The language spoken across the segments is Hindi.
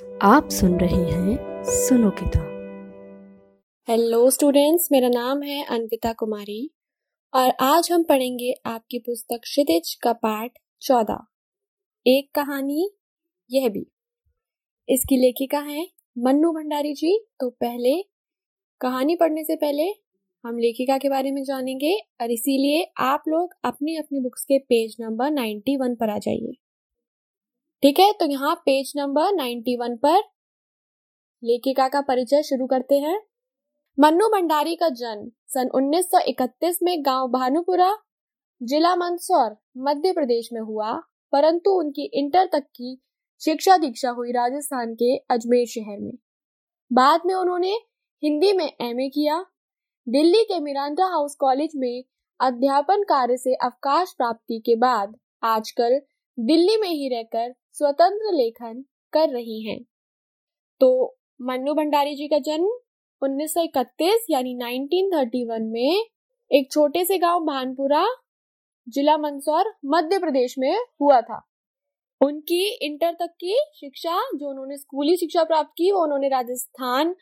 आप सुन रहे हैं सुनो किताब। हेलो स्टूडेंट्स, मेरा नाम है अन्विता कुमारी और आज हम पढ़ेंगे आपकी पुस्तक क्षितिज का पाठ 14, एक कहानी यह भी। इसकी लेखिका है मन्नू भंडारी जी। तो पहले कहानी पढ़ने से पहले हम लेखिका के बारे में जानेंगे और इसीलिए आप लोग अपनी अपनी बुक्स के पेज नंबर 91 पर आ जाइए। ठीक है, तो यहाँ पेज नंबर 91 पर लेखिका का परिचय शुरू करते हैं। मन्नू भंडारी का जन्म सन 1931 में गांव भानुपुरा, जिला मंदसौर, मध्य प्रदेश में हुआ, परंतु उनकी इंटर तक की शिक्षा दीक्षा हुई राजस्थान के अजमेर शहर में। बाद में उन्होंने हिंदी में एमए किया। दिल्ली के मिरांडा हाउस कॉलेज में अध्यापन कार्य से अवकाश प्राप्ति के बाद आजकल दिल्ली में ही रहकर स्वतंत्र लेखन कर रही हैं। तो मन्नू भंडारी जी का जन्म 1931 यानी 1931 में एक छोटे से गांव भानपुरा, जिला मंदसौर, मध्य प्रदेश में हुआ था। उनकी इंटर तक की शिक्षा जो उन्होंने स्कूली शिक्षा प्राप्त की वो उन्होंने राजस्थान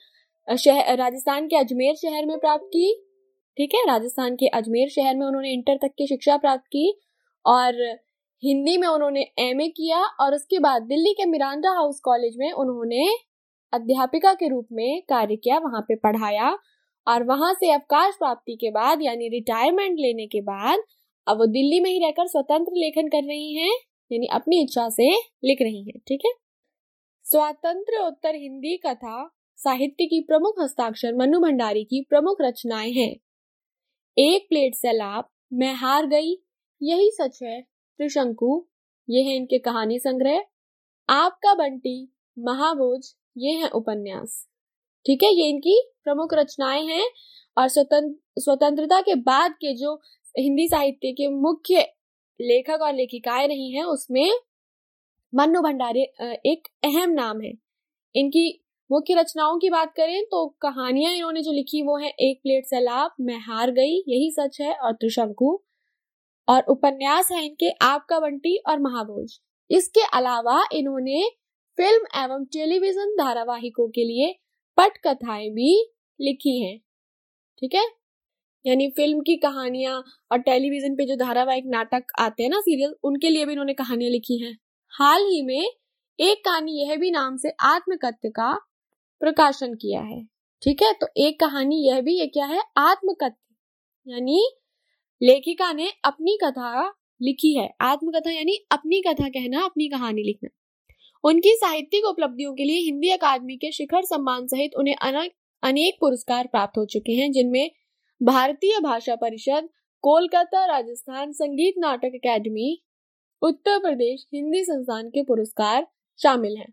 के अजमेर शहर में प्राप्त की। ठीक है, राजस्थान के अजमेर शहर में उन्होंने इंटर तक की शिक्षा प्राप्त की और हिंदी में उन्होंने एमए किया और उसके बाद दिल्ली के मिरांडा हाउस कॉलेज में उन्होंने अध्यापिका के रूप में कार्य किया, वहां पे पढ़ाया और वहां से अवकाश प्राप्ति के बाद यानी रिटायरमेंट लेने के बाद अब वो दिल्ली में ही रहकर स्वतंत्र लेखन कर रही हैं, यानी अपनी इच्छा से लिख रही हैं। ठीक है, स्वातंत्र्य उत्तर हिंदी कथा साहित्य की प्रमुख हस्ताक्षर मन्नू भंडारी की प्रमुख रचनाएं हैं। एक प्लेट सैलाब, मैं हार गई, यही सच है, त्रिशंकु, ये है इनके कहानी संग्रह। आपका बंटी, महाभोज, ये है उपन्यास। ठीक है, ये इनकी प्रमुख रचनाएं हैं और स्वतंत्रता के बाद के जो हिंदी साहित्य के मुख्य लेखक और लेखिकाएं रही हैं उसमें मन्नू भंडारी एक अहम नाम है। इनकी मुख्य रचनाओं की बात करें तो कहानियां इन्होंने जो लिखी वो है एक प्लेट सैलाब, मैं हार गई, यही सच है और त्रिशंकु, और उपन्यास है इनके आपका बंटी और महाभोज। इसके अलावा इन्होंने फिल्म एवं टेलीविजन धारावाहिकों के लिए पटकथाएं भी लिखी हैं। ठीक है, यानी फिल्म की कहानियां और टेलीविजन पे जो धारावाहिक नाटक आते हैं ना, सीरियल, उनके लिए भी इन्होंने कहानियां लिखी हैं। हाल ही में एक कहानी यह भी नाम से आत्मकथ्य का प्रकाशन किया है। ठीक है, तो एक कहानी यह भी, ये क्या है, आत्मकथ्य, यानी लेखिका ने अपनी कथा लिखी है। आत्मकथा यानी अपनी कथा कहना, अपनी कहानी लिखना। उनकी साहित्यिक उपलब्धियों के लिए हिंदी अकादमी के शिखर सम्मान सहित उन्हें अनेक पुरस्कार प्राप्त हो चुके हैं, जिनमें भारतीय भाषा परिषद, कोलकाता राजस्थान संगीत नाटक अकादमी, उत्तर प्रदेश हिंदी संस्थान के पुरस्कार शामिल हैं।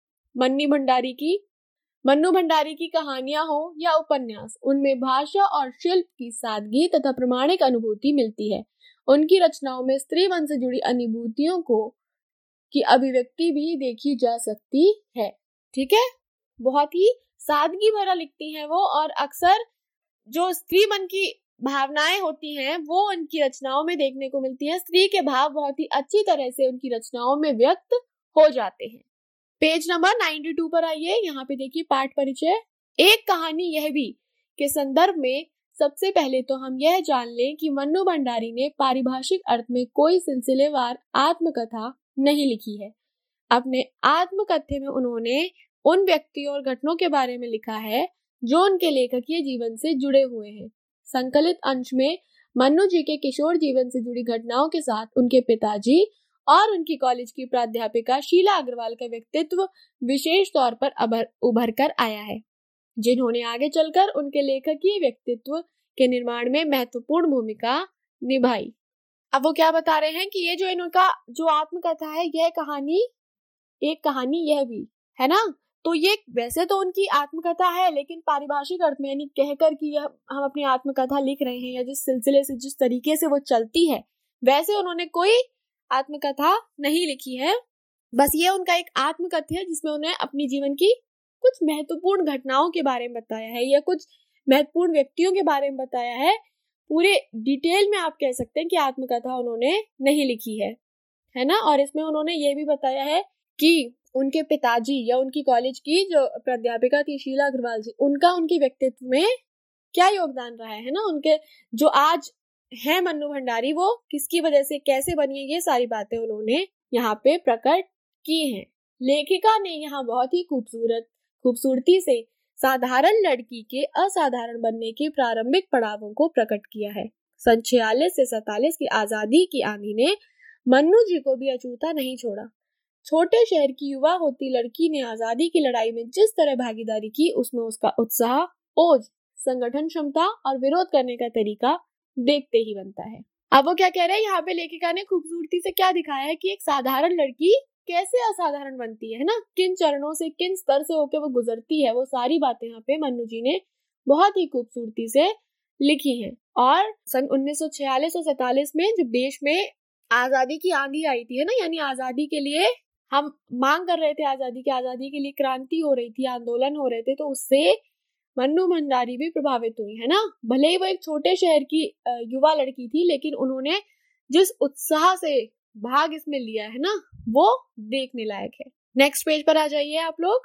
मन्नू भंडारी की कहानियां हो या उपन्यास, उनमें भाषा और शिल्प की सादगी तथा प्रमाणिक अनुभूति मिलती है। उनकी रचनाओं में स्त्री मन से जुड़ी अनुभूतियों की अभिव्यक्ति भी देखी जा सकती है। ठीक है, बहुत ही सादगी भरा लिखती हैं वो और अक्सर जो स्त्री मन की भावनाएं होती हैं वो उनकी रचनाओं में देखने को मिलती है। स्त्री के भाव बहुत ही अच्छी तरह से उनकी रचनाओं में व्यक्त हो जाते हैं। पेज नंबर 92 पर आइए, यहाँ पे देखिए पाठ परिचय। एक कहानी यह भी के संदर्भ में सबसे पहले तो हम यह जान लें कि मन्नू भंडारी ने पारिभाषिक अर्थ में कोई सिलसिलेवार आत्मकथा नहीं लिखी है। अपने आत्मकथ्य में उन्होंने उन व्यक्तियों और घटनाओं के बारे में लिखा है जो उनके लेखकीय जीवन से जुड़े हुए हैं। संकलित अंश में मन्नू जी के किशोर जीवन से जुड़ी घटनाओं के साथ उनके पिताजी और उनकी कॉलेज की प्राध्यापिका शीला अग्रवाल का व्यक्तित्व विशेष तौर पर उभर कर आया है, जिन्होंने आगे चलकर उनके लेखकीय व्यक्तित्व के निर्माण में महत्वपूर्ण भूमिका निभाई। अब वो क्या बता रहे हैं कि ये जो इनका जो आत्मकथा है, यह कहानी, एक कहानी यह भी है ना, तो ये वैसे तो उनकी आत्मकथा है लेकिन पारिभाषिक अर्थ में, यानी कहकर कि यह हम अपनी आत्मकथा लिख रहे हैं या जिस सिलसिले से जिस तरीके से वो चलती है वैसे उन्होंने कोई आत्मकथा नहीं लिखी है। बस ये उनका एक आत्मकथ्य है जिसमें उन्हें अपनी जीवन की कुछ महत्वपूर्ण घटनाओं के बारे में बताया है या कुछ महत्वपूर्ण व्यक्तियों के बारे में बताया है। पूरे डिटेल में आप कह सकते हैं कि आत्मकथा उन्होंने नहीं लिखी है ना। और इसमें उन्होंने ये भी बताया है कि उनके पिताजी या उनकी कॉलेज की जो प्राध्यापिका थी शीला अग्रवाल जी, उनका उनके व्यक्तित्व में क्या योगदान रहा है ना, उनके जो आज है मन्नू भंडारी वो किसकी वजह से कैसे बनी है, ये सारी बातें उन्होंने यहाँ पे प्रकट की हैं। लेखिका ने यहाँ बहुत ही खूबसूरती से साधारण लड़की के असाधारण बनने के प्रारंभिक पड़ावों को प्रकट किया है। सन 46 से 47 की आजादी की आंधी ने मन्नू जी को भी अछूता नहीं छोड़ा। छोटे शहर की युवा होती लड़की ने आजादी की लड़ाई में जिस तरह भागीदारी की, उसमें उसका उत्साह, ओज, संगठन क्षमता और विरोध करने का तरीका देखते ही बनता है। अब वो क्या कह रहे हैं यहाँ पे, लेखिका ने खूबसूरती से क्या दिखाया है कि एक साधारण लड़की कैसे असाधारण बनती है ना, किन चरणों से, किन स्तर से होकर वो गुजरती है, वो सारी बातें यहाँ पे मन्नू जी ने बहुत ही खूबसूरती से लिखी हैं। और सन 1946 और 47 में जब देश में आजादी की आंधी आई थी है ना, यानी आजादी के लिए हम मांग कर रहे थे, आजादी के लिए क्रांति हो रही थी, आंदोलन हो रहे थे, तो उससे मन्नू भंडारी भी प्रभावित हुई है ना। भले ही वो एक छोटे शहर की युवा लड़की थी, लेकिन उन्होंने जिस उत्साह से भाग इसमें लिया है ना, वो देखने लायक है। नेक्स्ट पेज पर आ जाइए आप लोग,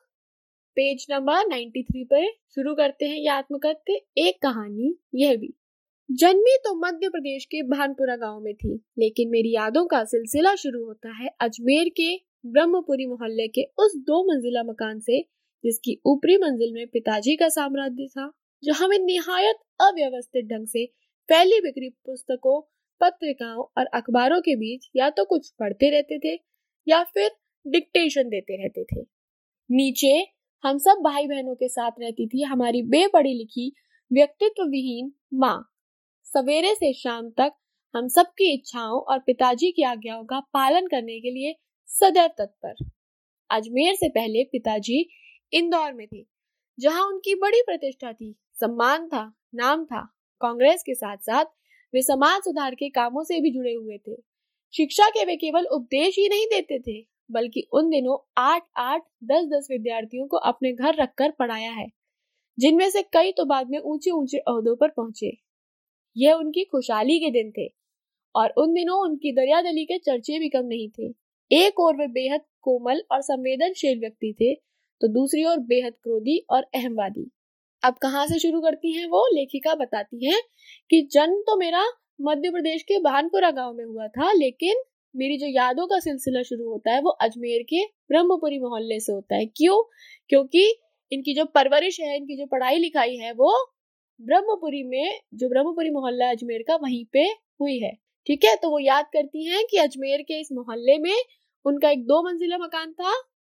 पेज नंबर 93 पे शुरू करते हैं ये आत्मकथ्य। एक कहानी यह भी। जन्मी तो मध्य प्रदेश के भानपुरा गांव में थी, लेकिन मेरी यादों का सिलसिला शुरू होता है अजमेर के ब्रह्मपुरी मोहल्ले के उस 2 मंजिला मकान से, जिसकी ऊपरी मंजिल में पिताजी का साम्राज्य था, जो हमें निहायत अव्यवस्थित ढंग से फैली बिखरी पुस्तकों, पत्रिकाओं और अखबारों के बीच या तो कुछ पढ़ते रहते थे या फिर डिक्टेशन देते रहते थे। नीचे हम सब भाई बहनों के साथ रहती थी हमारी बेपढ़ी लिखी व्यक्तित्व विहीन माँ। सवेरे से शाम तक हम सबकी इच्छाओं और पिताजी की आज्ञाओं का पालन करने के लिए सदैव तत्पर। अजमेर से पहले पिताजी इंदौर में थे, जहां उनकी बड़ी प्रतिष्ठा थी, सम्मान था, नाम था। कांग्रेस के साथ साथ वे समाज सुधार के कामों से भी जुड़े हुए थे। शिक्षा के वे केवल उपदेश ही नहीं देते थे, बल्कि उन दिनों 8-8, 10-10 विद्यार्थियों को अपने घर रखकर पढ़ाया है, जिनमें से कई तो बाद में ऊंचे ऊंचे ओहदों पर पहुंचे। यह उनकी खुशहाली के दिन थे, और उन दिनों उनकी दरियादली के चर्चे भी कम नहीं थे। एक ओर वे बेहद कोमल और संवेदनशील व्यक्ति थे, तो दूसरी ओर बेहद क्रोधी और अहमवादी। अब कहां से शुरू करती हैं वो, लेखिका बताती हैं कि जन्म तो मेरा मध्य प्रदेश के भानपुरा गांव में हुआ था, लेकिन मेरी जो यादों का सिलसिला शुरू होता है वो अजमेर के ब्रह्मपुरी मोहल्ले से होता है। क्यों? क्योंकि इनकी जो परवरिश है, इनकी जो पढ़ाई लिखाई है, वो ब्रह्मपुरी में, जो ब्रह्मपुरी मोहल्ला अजमेर का, वहीं पे हुई है। ठीक है, तो वो याद करती हैं कि अजमेर के इस मोहल्ले में उनका एक 2 मंजिला मकान था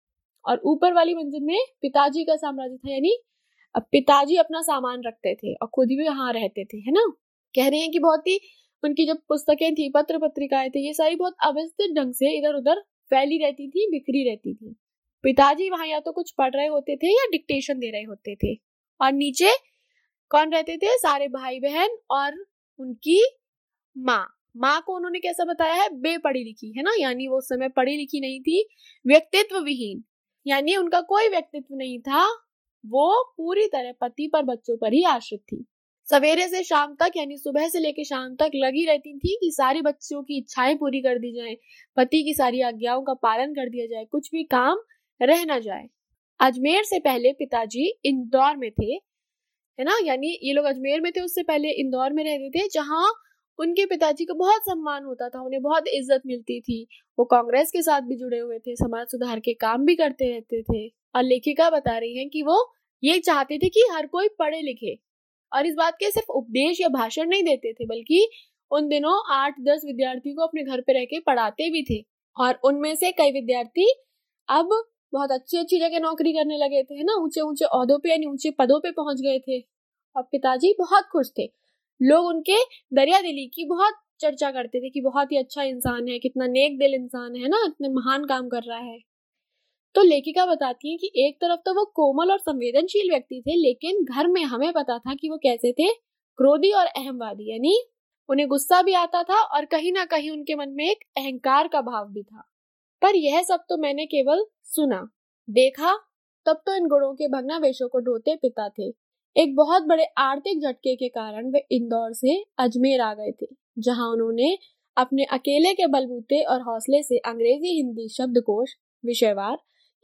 और ऊपर वाली मंजिल में पिताजी का साम्राज्य था, यानी अब पिताजी अपना सामान रखते थे और खुद भी वहां रहते थे, है ना। कह रही हैं कि बहुत ही उनकी जो पुस्तकें थी, पत्र पत्रिकाएं थी, ये सारी बहुत अव्यवस्थित ढंग से इधर उधर फैली रहती थी, बिखरी रहती थी। पिताजी वहां या तो कुछ पढ़ रहे होते थे या डिक्टेशन दे रहे होते थे, और नीचे कौन रहते थे? सारे भाई बहन और उनकी माँ। माँ को उन्होंने कैसा बताया है? बेपढ़ी लिखी, है ना, यानी वो उस समय पढ़ी लिखी नहीं थी, व्यक्तित्व विहीन, यानी उनका कोई व्यक्तित्व नहीं था, वो पूरी तरह पति पर, बच्चों पर ही आश्रित थी। सवेरे से शाम तक, यानी सुबह से लेकर शाम तक लगी रहती थी कि सारे बच्चों की इच्छाएं पूरी कर दी जाए, पति की सारी आज्ञाओं का पालन कर दिया जाए, कुछ भी काम रह न जाए। अजमेर से पहले पिताजी इंदौर में थे, है ना, यानी ये लोग अजमेर में थे, उससे पहले इंदौर में रहते थे, जहां उनके पिताजी का बहुत सम्मान होता था, उन्हें बहुत इज्जत मिलती थी। वो कांग्रेस के साथ भी जुड़े हुए थे, समाज सुधार के काम भी करते रहते थे। और लेखिका बता रही हैं कि वो ये चाहते थे कि हर कोई पढ़े लिखे, और इस बात के सिर्फ उपदेश या भाषण नहीं देते थे, बल्कि उन दिनों 8-10 विद्यार्थियों को अपने घर पे रह के पढ़ाते भी थे। और उनमें से कई विद्यार्थी अब बहुत अच्छी अच्छी जगह नौकरी करने लगे थे, है ना, ऊंचे ऊंचे ओहदों पे यानी ऊंचे पदों पे पहुंच गए थे, और पिताजी बहुत खुश थे। लोग उनके दरियादिली की बहुत चर्चा करते थे कि बहुत ही अच्छा इंसान है, कितना नेक दिल इंसान है ना, इतने महान काम कर रहा है। तो लेखिका बताती है कि एक तरफ तो वो कोमल और संवेदनशील व्यक्ति थे, लेकिन घर में हमें पता था कि वो कैसे थे, क्रोधी और अहमवादी, यानी उन्हें गुस्सा भी आता था और कहीं ना कहीं उनके मन में एक अहंकार का भाव भी था। पर यह सब तो मैंने केवल सुना, देखा तब तो इन गुणों के भग्नावशेषों को ढोते पिता थे। एक बहुत बड़े आर्थिक झटके के कारण वे इंदौर से अजमेर आ गए थे, जहां उन्होंने अपने अकेले के बलबूते और हौसले से अंग्रेजी हिंदी शब्दकोश विषयवार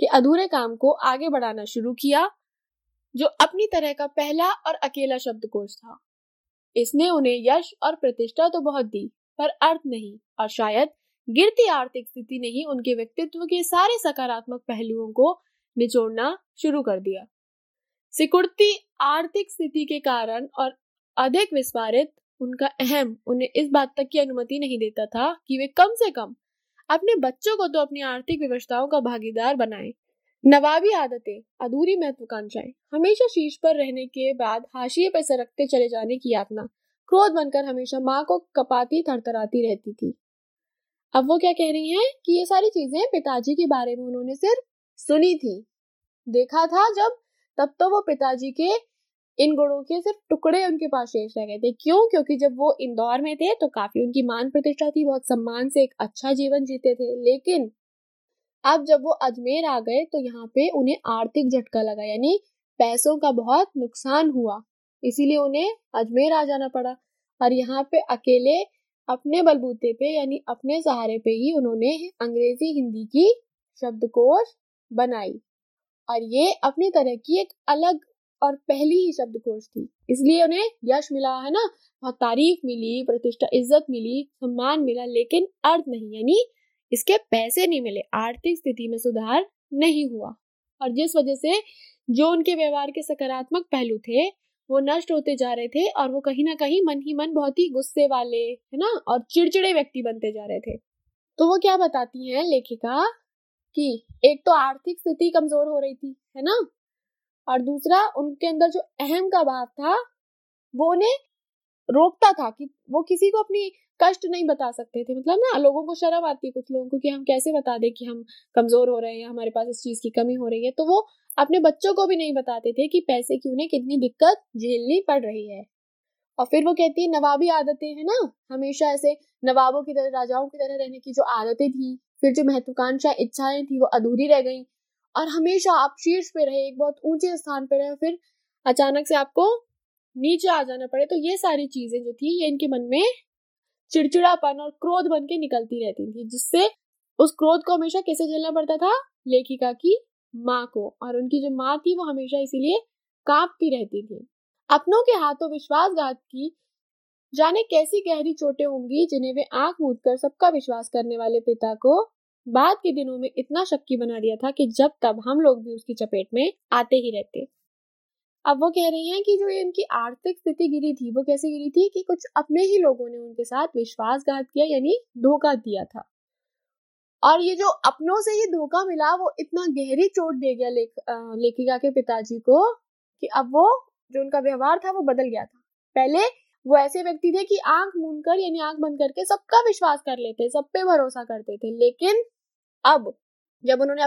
के अधूरे काम को आगे बढ़ाना शुरू किया, जो अपनी तरह का पहला और अकेला शब्दकोश था। इसने उन्हें यश और प्रतिष्ठा तो बहुत दी, पर अर्थ नहीं, और शायद गिरती आर्थिक स्थिति ने ही उनके व्यक्तित्व के सारे सकारात्मक पहलुओं को निचोड़ना शुरू कर दिया। सिकुड़ती आर्थिक स्थिति के कारण और अधिक विस्फारित उनका अहम उन्हें इस बात तक की अनुमति नहीं देता था कि वे कम से कम अपने बच्चों को तो अपनी आर्थिक व्यवस्थाओं का भागीदार बनाएं। नवाबी आदतें, अधूरी महत्वाकांक्षाएं, हमेशा शीर्ष पर रहने के बाद हाशिए पर सरकते चले जाने की यातना, क्रोध बनकर हमेशा माँ को कपाती थरथराती रहती थी। अब वो क्या कह रही हैं कि ये सारी चीजें पिताजी के बारे में उन्होंने सिर्फ सुनी थी, देखा था जब, तब तो वो पिताजी के इन गुणों के सिर्फ टुकड़े उनके पास शेष रह गए थे। क्यों? क्योंकि जब वो इंदौर में थे तो काफी उनकी मान प्रतिष्ठा थी, बहुत सम्मान से एक अच्छा जीवन जीते थे। लेकिन अब जब वो अजमेर आ गए तो यहाँ पे उन्हें आर्थिक झटका लगा, यानी पैसों का बहुत नुकसान हुआ, इसीलिए उन्हें अजमेर आ जाना पड़ा। और यहाँ पे अकेले अपने बलबूते पे यानी अपने सहारे पे ही उन्होंने अंग्रेजी हिंदी की शब्दकोश बनाई, और ये अपनी तरह की एक अलग और पहली ही शब्दकोश थी। इसलिए उन्हें यश मिला, है ना, बहुत तारीफ मिली, प्रतिष्ठा, इज्जत मिली, सम्मान मिला, लेकिन अर्थ नहीं, यानी इसके पैसे नहीं मिले, आर्थिक स्थिति में सुधार नहीं हुआ। और जिस वजह से जो उनके व्यवहार के सकारात्मक पहलू थे वो नष्ट होते जा रहे थे, और वो कहीं ना कहीं मन ही मन बहुत ही गुस्से वाले, है ना, और चिड़चिड़े व्यक्ति बनते जा रहे थे। तो वो क्या बताती हैं लेखिका कि एक तो आर्थिक स्थिति कमजोर हो रही थी, है ना, और दूसरा उनके अंदर जो अहम का भाव था वो उन्हें रोकता था कि वो किसी को अपनी कष्ट नहीं बता सकते थे। मतलब ना, लोगों को शर्म आती है कुछ लोगों को कि हम कैसे बता दें कि हम कमजोर हो रहे हैं, हमारे पास इस चीज की कमी हो रही है। तो वो अपने बच्चों को भी नहीं बताते थे कि पैसे की उन्हें कितनी दिक्कत झेलनी पड़ रही है। और फिर वो कहती है नवाबी आदतें, है ना, हमेशा ऐसे नवाबों की तरह, राजाओं की तरह रहने की जो आदतें थी, फिर जो महत्वाकांक्षा इच्छाएं थी वो अधूरी रह गई, और हमेशा आप शीर्ष पे रहे, एक बहुत ऊंचे स्थान पे रहे, फिर अचानक से आपको नीचे आ जाना पड़े। तो ये सारी चीजें जो थी ये इनके मन में चिड़चिड़ापन और क्रोध बन के निकलती रहती थी, जिससे उस क्रोध को हमेशा कैसे झेलना पड़ता था? लेखिका की माँ को। और उनकी जो माँ थी वो हमेशा इसीलिए कांपती रहती थी। अपनों के हाथों विश्वासघात की जाने कैसी गहरी चोटें होंगी जिन्हें वे आंख मूंद कर सबका विश्वास करने वाले पिता को बाद के दिनों में इतना शक्की बना दिया था कि जब तब हम लोग भी उसकी चपेट में आते ही रहते। अब वो कह रही हैं कि जो ये उनकी आर्थिक स्थिति गिरी थी वो कैसे गिरी थी कि कुछ अपने ही लोगों ने उनके साथ विश्वासघात किया, यानी धोखा दिया था। और ये जो अपनों से ही धोखा मिला वो इतना गहरी चोट दे गया लेखिका के पिताजी को कि अब वो जो उनका व्यवहार था वो बदल गया था। पहले वो ऐसे व्यक्ति थे कि आंख मूंद कर, यानी आंख बंद करके सबका विश्वास कर लेते, सब पे भरोसा करते थे। लेकिन अब जब उन्होंने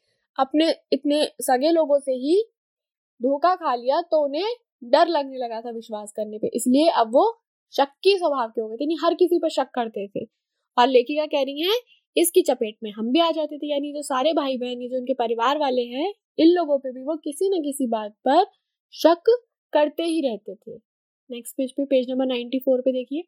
अपने इतने सगे लोगों से ही धोखा खा लिया तो उन्हें डर लगने लगा था विश्वास करने पे, इसलिए अब वो शक्की स्वभाव के हो गए थे, हर किसी पर शक करते थे। और लेखिका कह रही हैं इसकी चपेट में हम भी आ जाते थे, यानी जो सारे भाई बहन, जो उनके परिवार वाले हैं, इन लोगों पे भी वो किसी न किसी बात पर शक करते ही रहते थे। नेक्स्ट पेज पे, पेज नंबर 94 पे देखिए।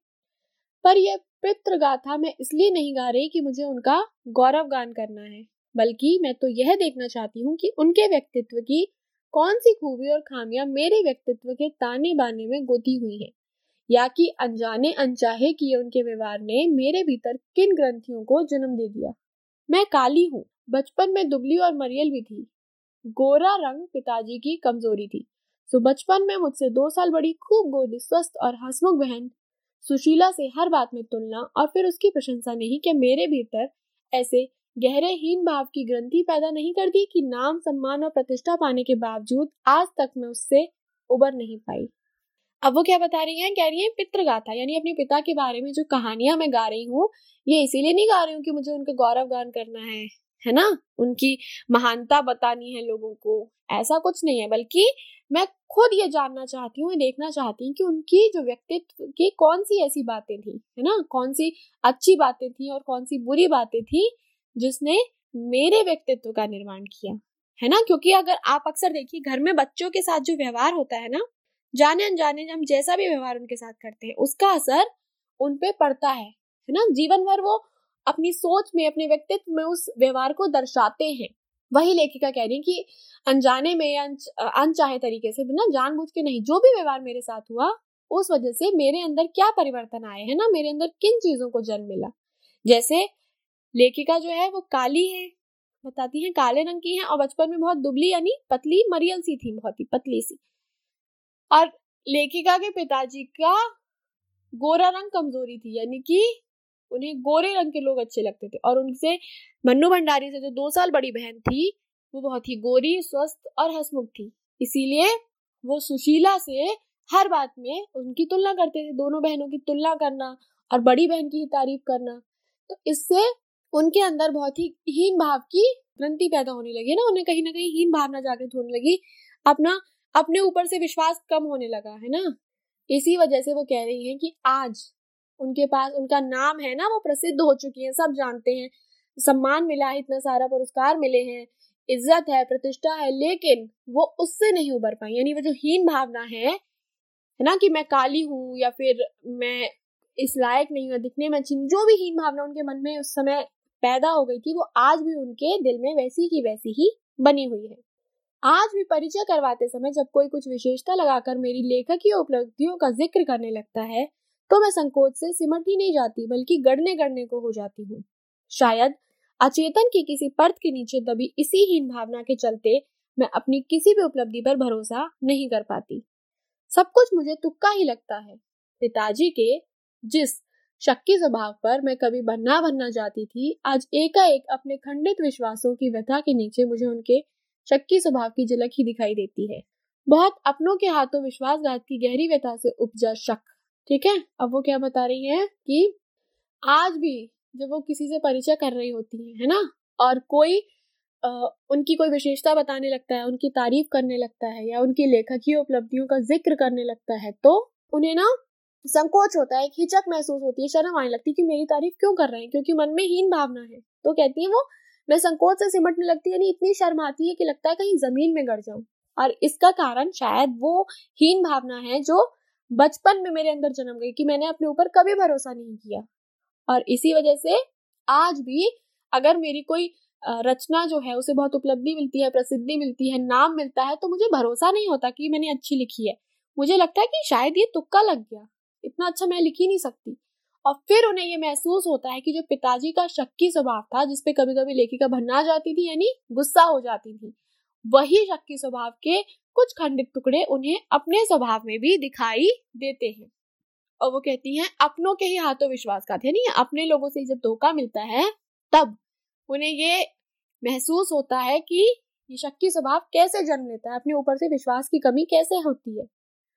पर यह पितृगाथा मैं इसलिए नहीं गा रही कि मुझे उनका गौरव गान करना है, बल्कि मैं तो यह देखना चाहती हूँ कि उनके व्यक्तित्व की कौन सी खूबी और खामियां मेरे व्यक्तित्व के ताने बाने में गुथी हुई हैं, या कि अनजाने अनचाहे किए उनके व्यवहार ने मेरे भीतर किन ग्रंथियों को जन्म दे दिया। मैं काली हूँ, बचपन में दुबली और मरियल भी थी। गोरा रंग पिताजी की कमजोरी थी, तो बचपन में मुझसे 2 साल बड़ी खूब गोरी, स्वस्थ और हंसमुख बहन सुशीला से हर बात में तुलना और फिर उसकी प्रशंसा नहीं कि मेरे भीतर ऐसे गहरे हीन भाव की ग्रंथि पैदा नहीं कर दी कि नाम, सम्मान और प्रतिष्ठा पाने के बावजूद आज तक मैं उससे उबर नहीं पाई। अब वो क्या बता रही हैं? कह रही है पितृगाथा, यानी अपने पिता के बारे में जो कहानियां मैं गा रही हूँ ये इसीलिए नहीं गा रही हूँ कि मुझे उनका गौरव गान करना है ना, उनकी महानता बतानी है लोगों को, ऐसा कुछ नहीं है, बल्कि मैं खुद ये जानना चाहती हूँ, देखना चाहती हूँ कि उनकी जो व्यक्तित्व की कौन सी ऐसी बातें थी, है ना, कौन सी अच्छी बातें थी और कौन सी बुरी बातें थी जिसने मेरे व्यक्तित्व का निर्माण किया, है ना। क्योंकि अगर आप अक्सर देखिए घर में बच्चों के साथ जो व्यवहार होता है ना, जाने अनजाने हम जैसा भी व्यवहार उनके साथ करते हैं उसका असर उन पे पड़ता है ना। जीवन भर वो अपनी सोच में, अपने व्यक्तित्व में उस व्यवहार को दर्शाते हैं। वही लेखिका कह रही है कि अनजाने में या अनचाहे तरीके से, बिना जानबूझ के नहीं, जो भी व्यवहार मेरे साथ हुआ उस वजह से मेरे अंदर क्या परिवर्तन आए हैं ना, मेरे अंदर किन चीजों को जन्म मिला। जैसे लेखिका जो है वो काली है, बताती है काले रंग की है, और बचपन में बहुत दुबली यानी पतली मरियल सी थी, बहुत ही पतली सी। और लेखिका के पिताजी का गोरा रंग कमजोरी थी, यानी कि उन्हें गोरे रंग के लोग अच्छे लगते थे। और उनसे मन्नू भंडारी से जो 2 साल बड़ी बहन थी वो बहुत ही गोरी, स्वस्थ और हंसमुख थी, इसीलिए वो सुशीला से हर बात में उनकी तुलना करते थे। दोनों बहनों की तुलना करना और बड़ी बहन की ही तारीफ करना, तो इससे उनके अंदर बहुत ही हीन भाव की ग्रंथि पैदा होने लगी ना, उन्हें कहीं ना कहीं हीन भावना जागृत होने लगी, अपने ऊपर से विश्वास कम होने लगा है ना। इसी वजह से वो कह रही हैं कि आज उनके पास उनका नाम है ना, वो प्रसिद्ध हो चुकी है, सब जानते हैं, सम्मान मिला है, इतना सारा पुरस्कार मिले हैं, इज्जत है, प्रतिष्ठा है, लेकिन वो उससे नहीं उबर पाई। यानी वो जो हीन भावना है ना, कि मैं काली हूँ या फिर मैं इस लायक नहीं हूँ, दिखने में अच्छी, जो भी हीन भावना उनके मन में उस समय पैदा हो गई थी, वो आज भी उनके दिल में वैसी की वैसी ही बनी हुई है। आज भी परिचय करवाते समय जब कोई कुछ विशेषता लगाकर मेरी लेखकीय उपलब्धियों का जिक्र करने लगता है तो मैं संकोच से सिमट ही नहीं जाती, बल्कि गड़ने को हो जाती हूँ। शायद अचेतन की किसी परत के नीचे दबी इसी हीन भावना के चलते मैं अपनी किसी भी उपलब्धि पर भरोसा नहीं कर पाती। सब कुछ मुझे तुक्का ही लगता है। पिताजी के जिस शक्की स्वभाव पर मैं कभी बनना जाती थी, आज एकाएक अपने खंडित विश्वासों की व्यथा के नीचे मुझे उनके शक्की स्वभाव की झलक ही दिखाई देती है। बहुत अपनों के हाथों विश्वासघात की गहरी व्यथा से उपजा शक। ठीक है, अब वो क्या बता रही है कि आज भी जब वो किसी से परिचय कर रही होती है ना, और कोई उनकी कोई विशेषता बताने लगता है, उनकी तारीफ करने लगता है या उनकी लेखकीय उपलब्धियों का जिक्र करने लगता है, तो उन्हें ना संकोच होता है, हिचक महसूस होती है, शर्म आने लगती है कि मेरी तारीफ क्यों कर रहे हैं, क्योंकि मन में हीन भावना है। तो कहती है वो, मैं संकोच से सिमटने लगती है, यानी इतनी शर्म आती है कि लगता है कहीं जमीन में गड़ जाऊं। और इसका कारण शायद वो हीन भावना है जो बचपन में मेरे अंदर जन्म गई, कि मैंने अपने ऊपर कभी भरोसा नहीं किया। और इसी वजह से आज भी अगर मेरी कोई रचना जो है उसे बहुत उपलब्धि मिलती है, प्रसिद्धि मिलती है, नाम मिलता है, तो मुझे भरोसा नहीं होता कि मैंने अच्छी लिखी है। मुझे लगता है कि शायद ये तुक्का लग गया, इतना अच्छा मैं लिख ही नहीं सकती। और फिर उन्हें ये महसूस होता है कि जो पिताजी का शक्की स्वभाव था, जिसपे कभी कभी लेखिका भन्ना जाती थी यानी गुस्सा हो जाती थी, वही शक्की स्वभाव के कुछ खंडित टुकड़े उन्हें अपने स्वभाव में भी दिखाई देते हैं। और वो कहती हैं अपनों के ही हाथों विश्वासघात, यानी अपने लोगों से जब धोखा मिलता है तब उन्हें ये महसूस होता है कि ये शक्की स्वभाव कैसे जन्म लेता है, अपने ऊपर से विश्वास की कमी कैसे होती है।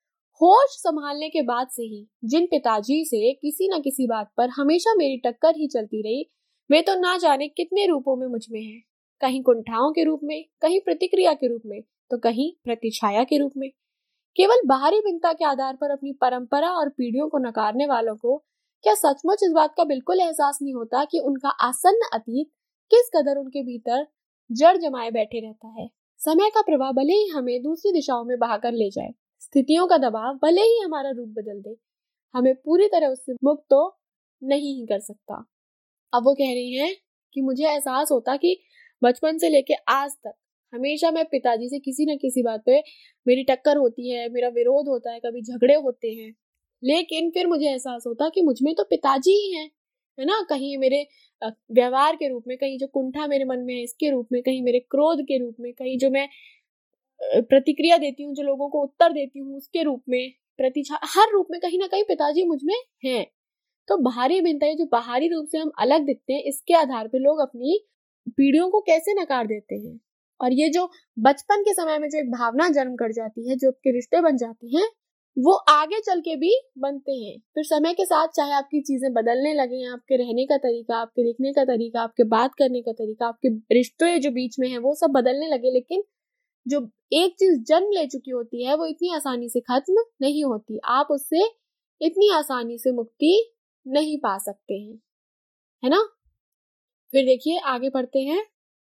होश संभालने के बाद से ही जिन पिताजी से किसी न किसी बात पर हमेशा मेरी टक्कर ही चलती रही, वे तो ना जाने कितने रूपों में मुझ में हैं, कहीं कुंठाओं के रूप में, कहीं प्रतिक्रिया के रूप में, तो कहीं प्रतिछाया के रूप में। केवल बाहरी भिन्नता के आधार पर अपनी परंपरा और पीढ़ियों को नकारने वालों को क्या सचमुच इस बात का बिल्कुल एहसास नहीं होता कि उनका आसन्न अतीत किस कदर उनके भीतर जड़ जमाए बैठे रहता है। समय का प्रवाह भले ही हमें दूसरी दिशाओं में बहाकर ले जाए, स्थितियों का दबाव भले ही हमारा रूप बदल दे, हमें पूरी तरह उससे मुक्त तो नहीं ही कर सकता। अब वो कह रही हैं कि मुझे एहसास होता कि बचपन से लेके आज तक हमेशा मैं पिताजी से किसी न किसी बात पे मेरी टक्कर होती है, मेरा विरोध होता है, कभी झगड़े होते हैं, लेकिन फिर मुझे एहसास होता कि मुझ में तो पिताजी ही हैं, है ना। कहीं मेरे व्यवहार के रूप में, कहीं जो कुंठा मेरे मन में है इसके रूप में, कहीं मेरे क्रोध के रूप में, कहीं जो मैं प्रतिक्रिया देती हूँ, जो लोगों को उत्तर देती हूँ उसके रूप में, हर रूप में कहीं ना कहीं पिताजी मुझ में हैं। तो बाहरी भिन्नता, जो बाहरी रूप से हम अलग दिखते हैं, इसके आधार पर लोग अपनी पीढ़ियों को कैसे नकार देते हैं। और ये जो बचपन के समय में जो एक भावना जन्म कर जाती है, जो आपके रिश्ते बन जाते हैं, वो आगे चल के भी बनते हैं। फिर समय के साथ चाहे आपकी चीजें बदलने लगे, आपके रहने का तरीका, आपके लिखने का तरीका, आपके बात करने का तरीका, आपके रिश्ते जो बीच में है वो सब बदलने लगे, लेकिन जो एक चीज जन्म ले चुकी होती है वो इतनी आसानी से खत्म नहीं होती। आप उससे इतनी आसानी से मुक्ति नहीं पा सकते हैं, है ना। फिर देखिए आगे पढ़ते हैं।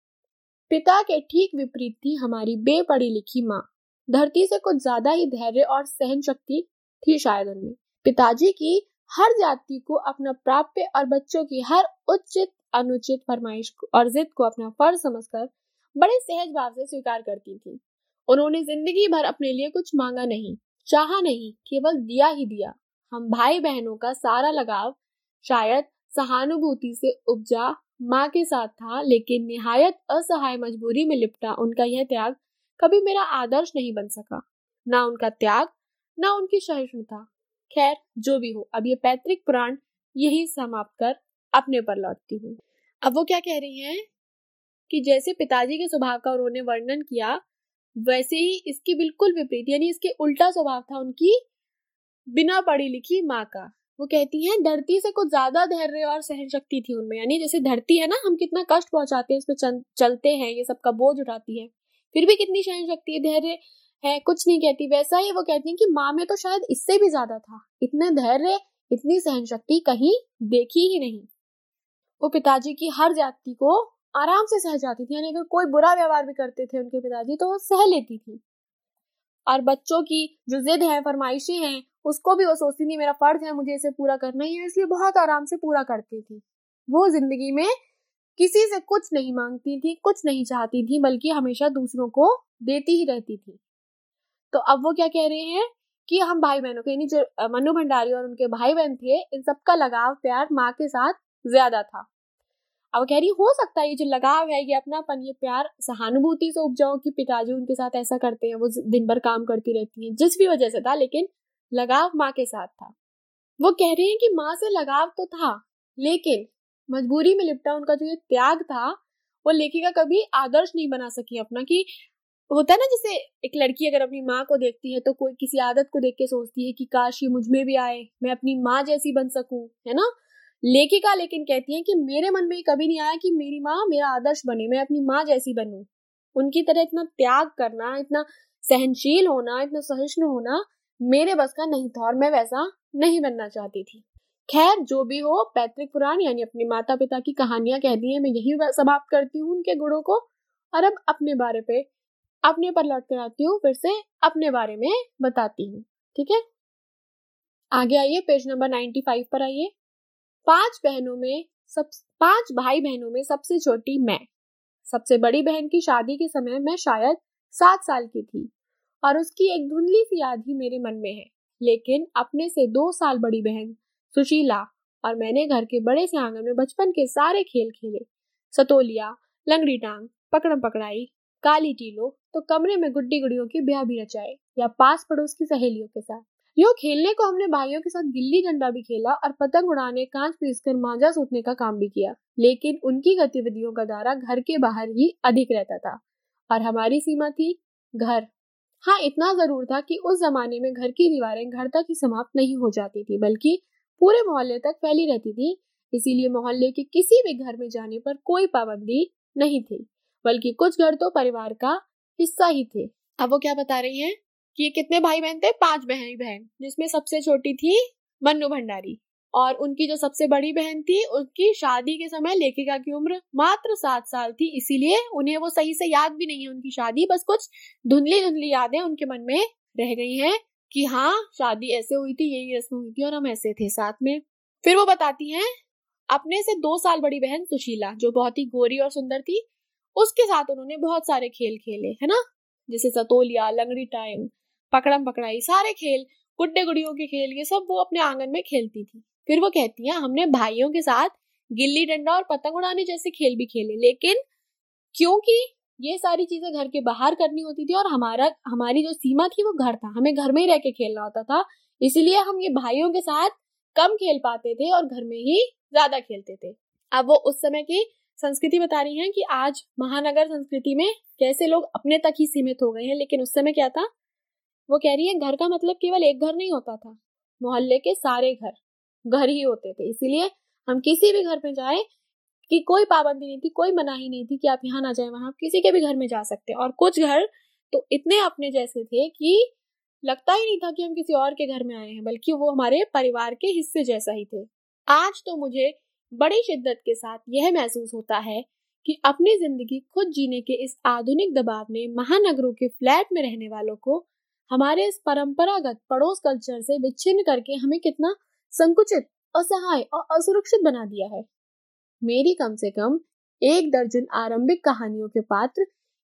पिता के ठीक विपरीत थी हमारी बेपढ़ी लिखी माँ। धरती से कुछ ज्यादा ही धैर्य और सहन शक्ति थी शायद उनमें। पिताजी की हर जाति को अपना प्राप्य और बच्चों की हर उचित अनुचित फरमाइश और जिद को अपना फर्ज समझकर बड़े सहज भाव से स्वीकार करती थी। उन्होंने जिंदगी भर अपने लिए कुछ मांगा नहीं, चाहा नहीं, केवल दिया ही दिया। हम भाई बहनों का सारा लगाव शायद सहानुभूति से उपजा माँ के साथ था, लेकिन निहायत असहाय मजबूरी में लिपटा उनका यह त्याग कभी मेरा आदर्श नहीं बन सका। ना उनका त्याग, ना उनकी सहिष्णुता। खैर, जो भी हो, अब ये पैतृक पुराण यही समाप्त कर अपने पर लौटती हूँ। अब वो क्या कह रही हैं कि जैसे पिताजी के स्वभाव का उन्होंने वर्णन किया, वैसे ही इसकी बिल्कुल विपरीत, यानी इसके उल्टा स्वभाव था उनकी बिना पढ़ी लिखी माँ का। वो कहती हैं धरती से कुछ ज्यादा धैर्य और सहन शक्ति थी उनमें। यानी जैसे धरती है ना, हम कितना कष्ट पहुंचाते हैं, इस पे चलते हैं, ये सबका बोझ उठाती है, फिर भी कितनी सहन शक्ति है, धैर्य है, कुछ नहीं कहती। वैसा ही वो कहती हैं कि माँ में तो शायद इससे भी ज्यादा था। इतने धैर्य, इतनी सहन शक्ति कहीं देखी ही नहीं। वो पिताजी की हर जाति को आराम से सह जाती थी। यानी अगर कोई बुरा व्यवहार भी करते थे उनके पिताजी, तो वो सह लेती थी। और बच्चों की जो जिद है, फरमाइशें हैं, उसको भी वो सोचती थी मेरा फर्ज है, मुझे इसे पूरा करना ही है, इसलिए बहुत आराम से पूरा करती थी। वो जिंदगी में किसी से कुछ नहीं मांगती थी, कुछ नहीं चाहती थी, बल्कि हमेशा दूसरों को देती ही रहती थी। तो अब वो क्या कह रहे हैं कि हम भाई बहनों के, यानी जो मन्नू भंडारी और उनके भाई बहन थे, इन सबका लगाव प्यार माँ के साथ ज्यादा था। अब कह रही हो सकता है ये जो लगाव है, ये अपनापन, ये प्यार सहानुभूति से उपजाओ कि पिताजी उनके साथ ऐसा करते हैं, वो दिन भर काम करती रहती हैं, जिस भी वजह से था, लेकिन लगाव माँ के साथ था। वो कह रही हैं कि माँ से लगाव तो था, लेकिन मजबूरी में लिपटा उनका जो ये त्याग था, वो लेखिका कभी आदर्श नहीं बना सकी अपना। कि होता है ना, जैसे एक लड़की अगर अपनी माँ को देखती है तो कोई किसी आदत को देख के सोचती है कि काश ये मुझ में भी आए, मैं अपनी माँ जैसी बन सकूं, है ना। लेखिका लेकिन कहती है कि मेरे मन में कभी नहीं आया कि मेरी माँ मेरा आदर्श बने, मैं अपनी माँ जैसी बनूं। उनकी तरह इतना त्याग करना, इतना सहनशील होना, इतना सहिष्णु होना मेरे बस का नहीं था, और मैं वैसा नहीं बनना चाहती थी। खैर, जो भी हो, पैतृक पुराण यानी अपने माता पिता की कहानियां कह दी है, मैं यही समाप्त करती हूँ उनके गुणों को। और अब अपने पर लौट कर आती हूँ, फिर से अपने बारे में बताती हूँ। ठीक है, आगे आइए, पेज नंबर 95 पर आइए। 5 भाई बहनों में सबसे छोटी मैं। सबसे बड़ी बहन की शादी के समय मैं शायद 7 साल की थी, और उसकी एक धुंधली सी याद ही मेरे मन में है। लेकिन अपने से 2 साल बड़ी बहन सुशीला और मैंने घर के बड़े से आंगन में बचपन के सारे खेल खेले। सतोलिया, लंगड़ी टांग, पकड़म पकड़ाई, काली टीलो, तो कमरे में गुड्डी गुड़ियों के ब्याह भी रचाए, या पास पड़ोस की सहेलियों के साथ। यूं खेलने को हमने भाइयों के साथ गिल्ली डंडा भी खेला और पतंग उड़ाने, कांच पीसकर मांझा सूतने का काम भी किया। लेकिन उनकी गतिविधियों का दायरा घर के बाहर ही अधिक रहता था, और हमारी सीमा थी घर। हाँ, इतना जरूर था कि उस जमाने में घर की दीवारें घर तक ही समाप्त नहीं हो जाती थी, बल्कि पूरे मोहल्ले तक फैली रहती थी। इसीलिए मोहल्ले के किसी भी घर में जाने पर कोई पाबंदी नहीं थी, बल्कि कुछ घर तो परिवार का हिस्सा ही थे। अब वो क्या बता रही हैं कि ये कितने भाई बहन थे? 5 बहन, जिसमें सबसे छोटी थी मन्नू भंडारी, और उनकी जो सबसे बड़ी बहन थी, उसकी शादी के समय लेखिका की उम्र मात्र 7 साल थी। इसीलिए उन्हें वो सही से याद भी नहीं है उनकी शादी, बस कुछ धुंधली धुंधली यादें उनके मन में रह गई हैं कि हाँ, शादी ऐसे हुई थी, यही रस्म हुई थी और हम ऐसे थे साथ में। फिर वो बताती हैं अपने से 2 साल बड़ी बहन सुशीला, जो बहुत ही गोरी और सुंदर थी, उसके साथ उन्होंने बहुत सारे खेल खेले, है ना, जैसे सतोलिया, लंगड़ी टाइम, पकड़म पकड़ाई, सारे खेल, गुड्डे गुड़ियों के खेल, ये सब वो अपने आंगन में खेलती थी। फिर वो कहती है हमने भाइयों के साथ गिल्ली डंडा और पतंग उड़ाने जैसे खेल भी खेले, लेकिन क्योंकि ये सारी चीजें घर के बाहर करनी होती थी और हमारी जो सीमा थी वो घर था, हमें घर में ही रह के खेलना होता था, इसीलिए हम ये भाइयों के साथ कम खेल पाते थे और घर में ही ज्यादा खेलते थे। अब वो उस समय की संस्कृति बता रही हैं कि आज महानगर संस्कृति में कैसे लोग अपने तक ही सीमित हो गए हैं, लेकिन उस समय क्या था। वो कह रही है घर का मतलब केवल एक घर नहीं होता था, मोहल्ले के सारे घर ही होते थे। इसीलिए हम किसी भी घर में जाए कि कोई पाबंदी नहीं थी, कोई मनाही नहीं थी कि आप यहाँ ना जाए, वहां किसी के भी घर में जा सकते। और कुछ घर तो इतने अपने जैसे थे कि लगता ही नहीं था कि हम किसी और के घर में आए हैं, बल्कि वो हमारे परिवार के हिस्से जैसा ही थे। आज तो मुझे बड़ी शिद्दत के साथ यह महसूस होता है कि अपनी जिंदगी खुद जीने के इस आधुनिक दबाव ने महानगरों के फ्लैट में रहने वालों को हमारे इस परंपरागत पड़ोस कल्चर से विच्छिन्न करके हमें कितना संकुचित, असहाय और असुरक्षित बना दिया है। मेरी कम से कम 1 दर्जन आरंभिक कहानियों के पात्र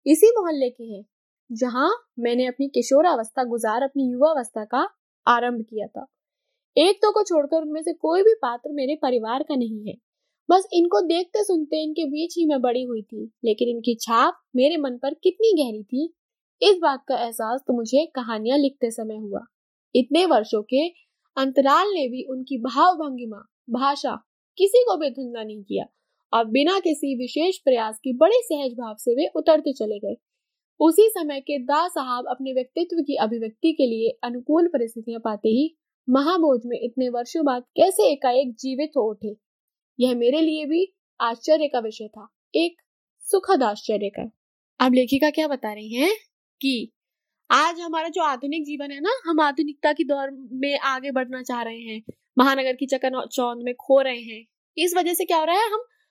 इसी मोहल्ले के हैं जहां मैंने अपनी किशोरावस्था गुजार अपनी युवावस्था का आरंभ किया था। एक तो को छोड़कर उनमें से कोई भी पात्र मेरे परिवार का नहीं है। बस इनको देखते सुनते इनके बीच ही मैं बड़ी हुई थी, लेकिन इनकी छाप मेरे मन पर कितनी गहरी थी, इस बात का एहसास तो मुझे कहानियां लिखते समय हुआ। इतने वर्षों के अंतराल ने भी उनकी भाव भंगिमा, भाषा किसी को भी धुंधला नहीं किया और बिना किसी विशेष प्रयास की बड़े सहज भाव से वे उतरते चले गए। उसी समय के दा साहब अपने व्यक्तित्व की अभिव्यक्ति के लिए अनुकूल परिस्थितियां पाते ही महाभोज में इतने वर्षों बाद कैसे एकाएक जीवित हो उठे, यह मेरे लिए भी आश्चर्य का विषय था, एक सुखद आश्चर्य का। अब लेखिका क्या बता रही हैं कि आज हमारा जो आधुनिक जीवन है ना, हम आधुनिकता की दौर में आगे बढ़ना चाह रहे हैं, महानगर की चकाचौंध में खो रहे हैं। इस वजह से क्या हो रहा है,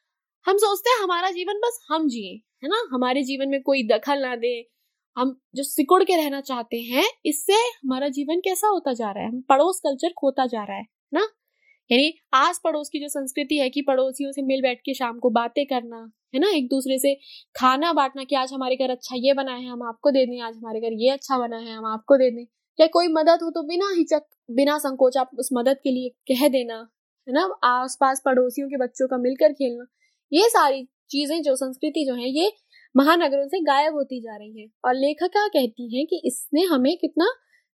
हम सोचते हैं हमारा जीवन बस हम जिए, है ना, हमारे जीवन में कोई दखल ना दे। हम जो सिकुड़ के रहना चाहते हैं, इससे हमारा जीवन कैसा होता जा रहा है, हम पड़ोस कल्चर खोता जा रहा है ना। यानी आस पड़ोस की जो संस्कृति है कि पड़ोसियों से मिल बैठ के शाम को बातें करना, है ना, एक दूसरे से खाना बांटना कि आज हमारे घर अच्छा ये बना है हम आपको दे दें, आज हमारे घर ये अच्छा बना है हम आपको दे दें, या कोई मदद हो तो बिना हिचक बिना संकोच आप उस मदद के लिए कह देना, है ना। आसपास पड़ोसियों के बच्चों का मिलकर खेलना, ये सारी चीजें जो संस्कृति जो है ये महानगरों से गायब होती जा रही है। और लेखिका कहती है कि इसने हमें कितना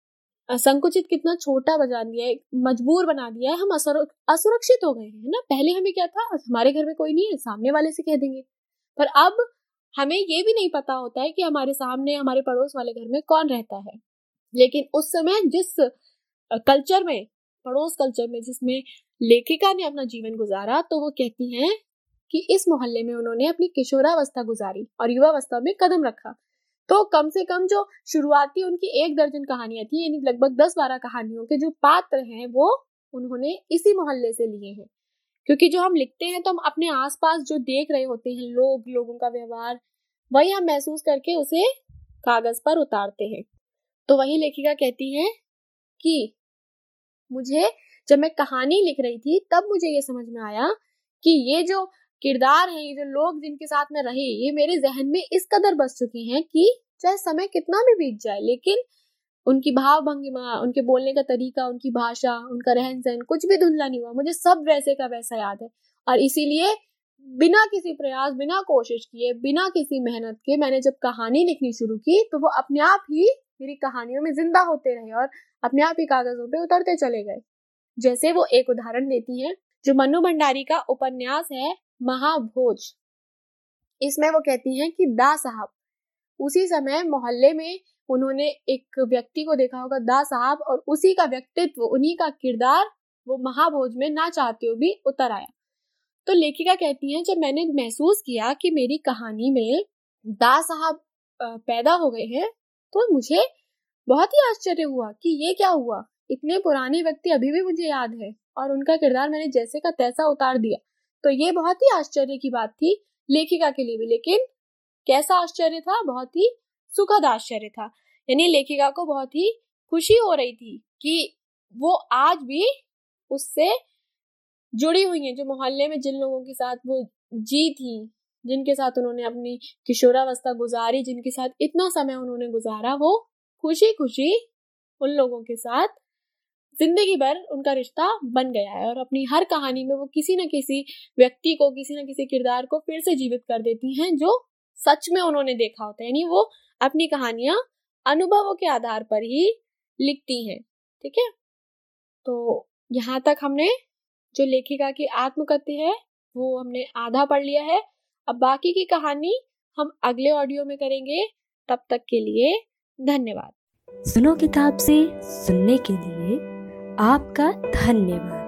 संकुचित, कितना छोटा बना दिया है, मजबूर बना दिया है, हम असुरक्षित हो गए हैं, है ना। पहले हमें क्या था, हमारे घर में कोई नहीं है, सामने वाले से कह देंगे, पर अब हमें ये भी नहीं पता होता है कि हमारे सामने हमारे पड़ोस वाले घर में कौन रहता है। लेकिन उस समय जिस कल्चर में, पड़ोस कल्चर में जिसमें लेखिका ने अपना जीवन गुजारा, तो वो कहती हैं कि इस मोहल्ले में उन्होंने अपनी किशोरावस्था गुजारी और युवावस्था में कदम रखा। तो कम से कम जो शुरुआती उनकी 1 दर्जन कहानियां थी, यानी लगभग 10-12 कहानियों के जो पात्र हैं वो उन्होंने इसी मोहल्ले से लिए हैं। क्योंकि जो हम लिखते हैं तो हम अपने आसपास जो देख रहे होते हैं, लोगों का व्यवहार, वही हम महसूस करके उसे कागज पर उतारते हैं। तो वही लेखिका कहती है कि मुझे जब मैं कहानी लिख रही थी तब मुझे ये समझ में आया कि ये जो किरदार हैं, ये जो लोग जिनके साथ में रहे, ये मेरे जहन में इस कदर बस चुके हैं कि चाहे समय कितना भी बीत जाए, लेकिन उनकी भाव भंगिमा, उनके बोलने का तरीका, उनकी भाषा, उनका रहन सहन कुछ भी धुंधला नहीं हुआ, मुझे सब वैसे का वैसा याद है। और इसीलिए बिना किसी प्रयास, बिना कोशिश किए, बिना किसी मेहनत के मैंने जब कहानी लिखनी शुरू की तो वो अपने आप ही मेरी कहानियों में जिंदा होते रहे और अपने आप ही कागजों पे उतरते चले गए। जैसे वो एक उदाहरण देती हैं, जो मन्नू भंडारी का उपन्यास है महाभोज, इसमें वो कहती हैं कि दा साहब, उसी समय मोहल्ले में उन्होंने एक व्यक्ति को देखा होगा, दा साहब, और उसी का व्यक्तित्व, उन्हीं का किरदार वो महाभोज में ना चाहते हुए भी उतर आया। तो लेखिका कहती हैं, जब मैंने महसूस किया कि मेरी कहानी में दा साहब पैदा हो गए हैं, तो मुझे बहुत ही आश्चर्य हुआ कि ये क्या हुआ, इतने पुराने व्यक्ति अभी भी मुझे याद है और उनका किरदार मैंने जैसे का तैसा उतार दिया। तो ये बहुत ही आश्चर्य की बात थी लेखिका के लिए भी, लेकिन कैसा आश्चर्य था, बहुत ही सुखद आश्चर्य था। यानी लेखिका को बहुत ही खुशी हो रही थी कि वो आज भी उससे जुड़ी हुई है, जो मोहल्ले में जिन लोगों के साथ वो जी थी, जिनके साथ उन्होंने अपनी किशोरावस्था गुजारी, जिनके साथ इतना समय उन्होंने गुजारा, वो खुशी खुशी उन लोगों के साथ जिंदगी भर उनका रिश्ता बन गया है। और अपनी हर कहानी में वो किसी न किसी व्यक्ति को, किसी न किसी किरदार को फिर से जीवित कर देती हैं जो सच में उन्होंने देखा होता है। यानी वो अपनी कहानियां अनुभवों के आधार पर ही लिखती हैं। ठीक है, तो यहाँ तक हमने जो लेखिका की आत्मकथ्य है वो हमने आधा पढ़ लिया है। अब बाकी की कहानी हम अगले ऑडियो में करेंगे। तब तक के लिए धन्यवाद। सुनो किताब से सुनने के लिए आपका धन्यवाद।